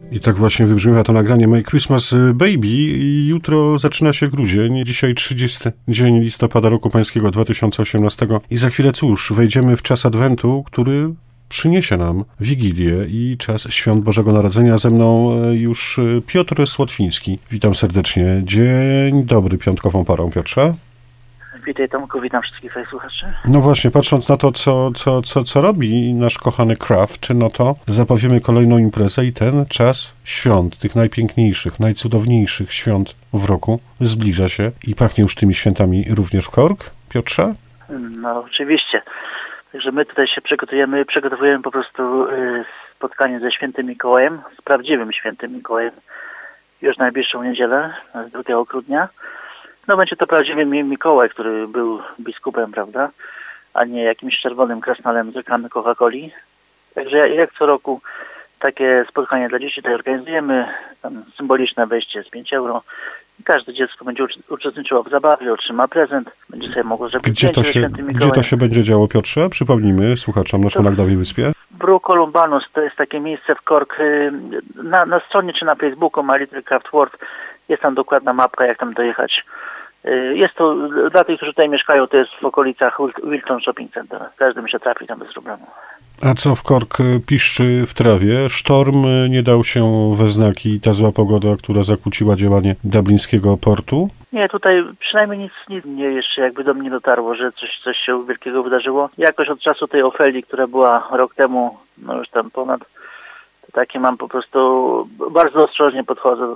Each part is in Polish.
I tak właśnie wybrzmiewa to nagranie My Christmas Baby i jutro zaczyna się grudzień, dzisiaj 30 dzień listopada roku pańskiego 2018 i za chwilę cóż, wejdziemy w czas Adwentu, który przyniesie nam Wigilię i czas Świąt Bożego Narodzenia. Ze mną już Piotr Słotwiński. Witam serdecznie. Dzień dobry piątkową parą, Piotrze. Witaj Tomku, witam wszystkich słuchaczy. No właśnie, patrząc na to, co robi nasz kochany Kraft, no to zapowiemy kolejną imprezę i ten czas świąt, tych najpiękniejszych, najcudowniejszych świąt w roku zbliża się i pachnie już tymi świętami również w KORK, Piotrze? No oczywiście. Także my tutaj się przygotowujemy po prostu spotkanie ze Świętym Mikołajem, z prawdziwym Świętym Mikołajem, już najbliższą niedzielę, 2 grudnia. No będzie to prawdziwy Mikołaj, który był biskupem, prawda, a nie jakimś czerwonym krasnalem z reklamy Coca-Coli. Także jak co roku takie spotkanie dla dzieci tutaj organizujemy, tam symboliczne wejście z 5 euro. Każde dziecko będzie uczestniczyło w zabawie, otrzyma prezent, będzie sobie mogło zrobić zdjęcie ze Świętym Mikołajem. Gdzie to się będzie działo, Piotrze? Przypomnijmy słuchaczom na Szmalagdowej Wyspie. Bru Columbanus to jest takie miejsce w KORK. Na stronie czy na Facebooku My Little Kraft World jest tam dokładna mapka, jak tam dojechać. Jest to, dla tych, którzy tutaj mieszkają, to jest w okolicach Wilton Shopping Center. Każdy mi się trafi tam bez problemu. A co w KORK piszczy w trawie? Sztorm nie dał się we znaki, ta zła pogoda, która zakłóciła działanie dublińskiego portu? Nie, tutaj przynajmniej nic nie jeszcze jakby do mnie dotarło, że coś się wielkiego wydarzyło. Jakoś od czasu tej Ofeli, która była rok temu, no już tam ponad, to takie mam po prostu, bardzo ostrożnie podchodzę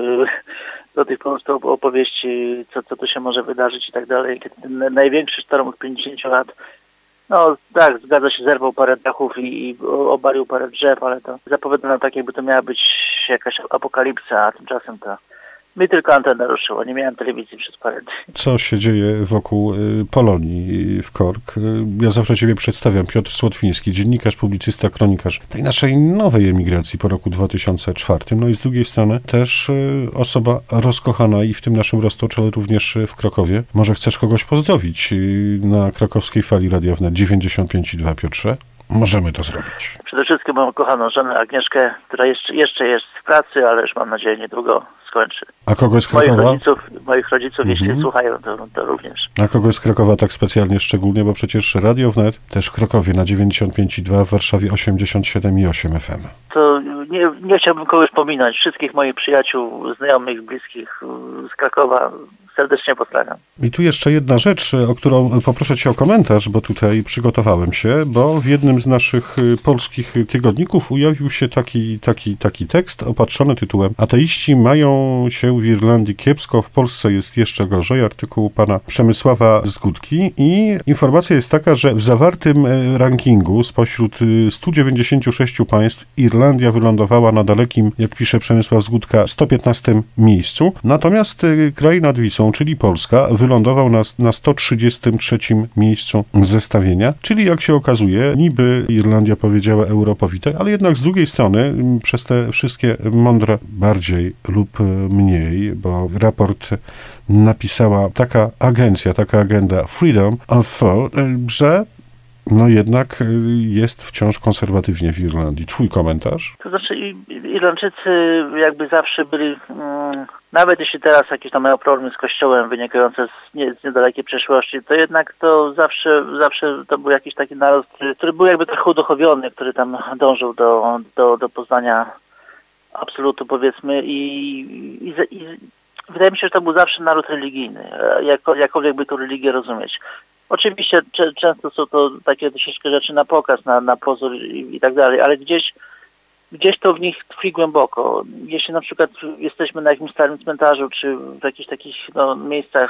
do tych po prostu opowieści, co tu się może wydarzyć i tak dalej. Ten największy sztorm od 50 lat, no tak, zgadza się, zerwał parę dachów i obalił parę drzew, ale to zapowiadano tak, jakby to miała być jakaś apokalipsa, a tymczasem to mi tylko antena ruszyła, nie miałem telewizji przez parę dni. Co się dzieje wokół Polonii w KORK? Ja zawsze Ciebie przedstawiam, Piotr Słotwiński, dziennikarz, publicysta, kronikarz tej naszej nowej emigracji po roku 2004. No i z drugiej strony też osoba rozkochana i w tym naszym roztoczu, ale również w Krakowie. Może chcesz kogoś pozdrowić na krakowskiej fali Radia Wnet 95,2, Piotrze? Możemy to zrobić. Przede wszystkim moją kochaną żonę Agnieszkę, która jeszcze jest w pracy, ale już mam nadzieję niedługo skończy. A kogoś z Krakowa? Moich rodziców, jeśli słuchają, to również. A kogoś z Krakowa tak specjalnie szczególnie, bo przecież Radio Wnet też w Krakowie na 95,2, w Warszawie 87,8 FM. To nie chciałbym kogoś pominąć. Wszystkich moich przyjaciół, znajomych, bliskich z Krakowa serdecznie pozdrawiam. I tu jeszcze jedna rzecz, o którą poproszę Cię o komentarz, bo tutaj przygotowałem się, bo w jednym z naszych polskich tygodników ujawił się taki tekst opatrzony tytułem Ateiści mają się w Irlandii kiepsko, w Polsce jest jeszcze gorzej, artykuł pana Przemysława Zgódki i informacja jest taka, że w zawartym rankingu spośród 196 państw Irlandia wylądowała na dalekim, jak pisze Przemysław Zgódka, 115 miejscu, natomiast kraj nad Wisłą, czyli Polska, wylądował na 133 miejscu zestawienia, czyli jak się okazuje, niby Irlandia powiedziała Europowi, ale jednak z drugiej strony przez te wszystkie mądre bardziej lub mniej, bo raport napisała taka agencja, taka agenda Freedom of Thought, że no jednak jest wciąż konserwatywnie w Irlandii. Twój komentarz? To znaczy Irlandczycy jakby zawsze byli, nawet jeśli teraz jakieś tam mają problemy z kościołem wynikające z niedalekiej przeszłości, to jednak to zawsze to był jakiś taki naród, który był jakby trochę uduchowiony, który tam dążył do poznania absolutu, powiedzmy, i wydaje mi się, że to był zawsze naród religijny, jakkolwiek by tę religię rozumieć. Oczywiście często są to takie troszeczkę rzeczy na pokaz, na pozór i tak dalej, ale gdzieś to w nich tkwi głęboko. Jeśli na przykład jesteśmy na jakimś starym cmentarzu, czy w jakichś takich miejscach,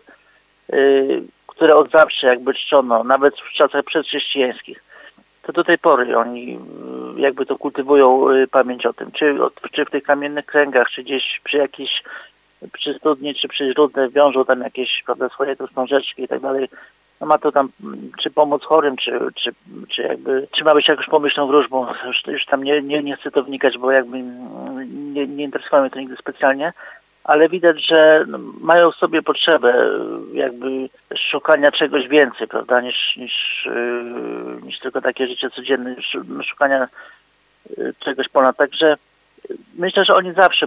które od zawsze jakby czczono, nawet w czasach przedchrześcijańskich, to do tej pory oni jakby to kultywują pamięć o tym, czy w tych kamiennych kręgach, czy gdzieś przy studni, czy przy źródle wiążą tam jakieś, prawda, swoje książeczki i tak dalej. No ma to tam, czy pomóc chorym, czy jakby, czy ma być jakąś pomyślną wróżbą. Już tam nie chcę to wnikać, bo jakby nie interesowało mnie to nigdy specjalnie, ale widać, że mają w sobie potrzebę jakby szukania czegoś więcej, prawda, niż tylko takie życie codzienne, szukania czegoś ponad. Także Myślę, że oni zawsze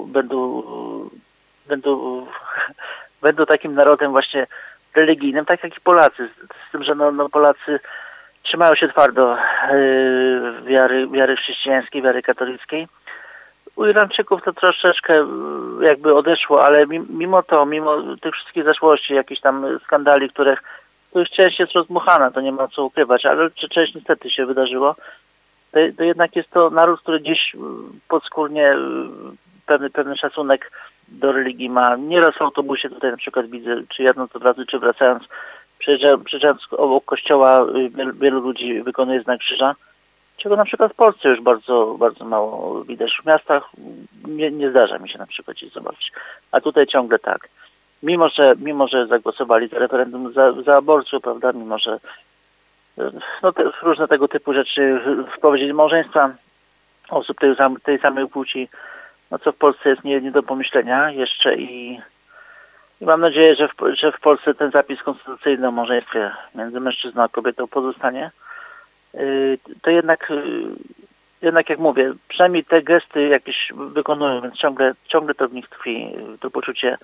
będą takim narodem właśnie religijnym, tak jak i Polacy. Z tym, że Polacy trzymają się twardo wiary chrześcijańskiej, wiary katolickiej. U Irańczyków to troszeczkę jakby odeszło, ale mimo tych wszystkich zaszłości, jakichś tam skandali, których część jest rozdmuchana, to nie ma co ukrywać, ale część niestety się wydarzyło, to jednak jest to naród, który gdzieś podskórnie pewny szacunek do religii ma. Nieraz w autobusie tutaj na przykład widzę, czy jadąc od razu, czy wracając, przejeżdżając obok kościoła, wielu ludzi wykonuje znak krzyża, czego na przykład w Polsce już bardzo, bardzo mało widać. W miastach nie zdarza mi się na przykład gdzieś zobaczyć, a tutaj ciągle tak. Mimo że zagłosowali za referendum za aborcją, prawda, mimo że różne tego typu rzeczy, wprowadzili małżeństwa osób tej samej płci, co w Polsce jest nie do pomyślenia jeszcze i mam nadzieję, że w Polsce ten zapis konstytucyjny o małżeństwie między mężczyzną a kobietą pozostanie. To jednak jak mówię, przynajmniej te gesty jakieś wykonują, więc ciągle to w nich tkwi, to poczucie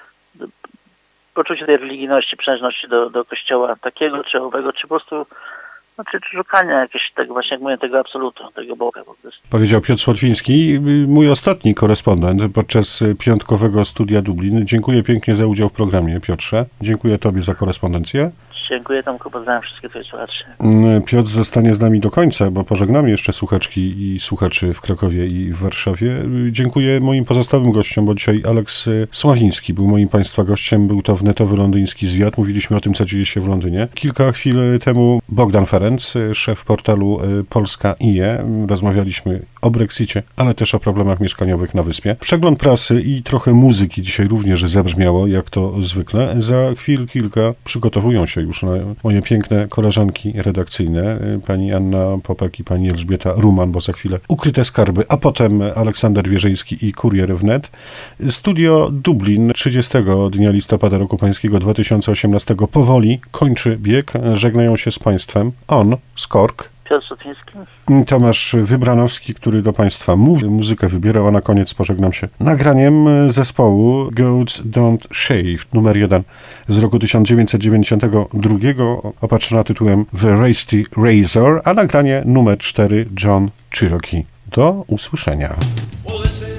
tej religijności, przynależności do kościoła takiego czy owego, czy po prostu czy szukania jakiegoś tego, właśnie jak mówię, tego absolutu, tego Boga po prostu. Powiedział Piotr Słotwiński, mój ostatni korespondent podczas piątkowego Studia Dublin. Dziękuję pięknie za udział w programie, Piotrze. Dziękuję Tobie za korespondencję. Dziękuję, Tomku, pozdrawiam wszystkich Twoich słuchaczy. Piotr zostanie z nami do końca, bo pożegnamy jeszcze słuchaczki i słuchaczy w Krakowie i w Warszawie. Dziękuję moim pozostałym gościom, bo dzisiaj Aleks Sławiński był moim Państwa gościem. Był to wnetowy londyński zwiat. Mówiliśmy o tym, co dzieje się w Londynie. Kilka chwil temu Bogdan Ferenc, szef portalu Polska.ie. Rozmawialiśmy o Brexicie, ale też o problemach mieszkaniowych na Wyspie. Przegląd prasy i trochę muzyki dzisiaj również zabrzmiało, jak to zwykle. Za chwil kilka przygotowują się już moje piękne koleżanki redakcyjne, pani Anna Popek i pani Elżbieta Ruman, bo za chwilę Ukryte Skarby, a potem Aleksander Wierzyński i Kurier Wnet. Studio Dublin 30 dnia listopada roku pańskiego 2018 powoli kończy bieg. Żegnają się z Państwem Skork, Piotr Słotwiński, Tomasz Wybranowski, który do Państwa mówi, muzykę wybierał, a na koniec pożegnam się nagraniem zespołu Goats Don't Shave, numer 1 z roku 1992, opatrzona tytułem The Rusty Razor, a nagranie numer 4 John Cherokee. Do usłyszenia.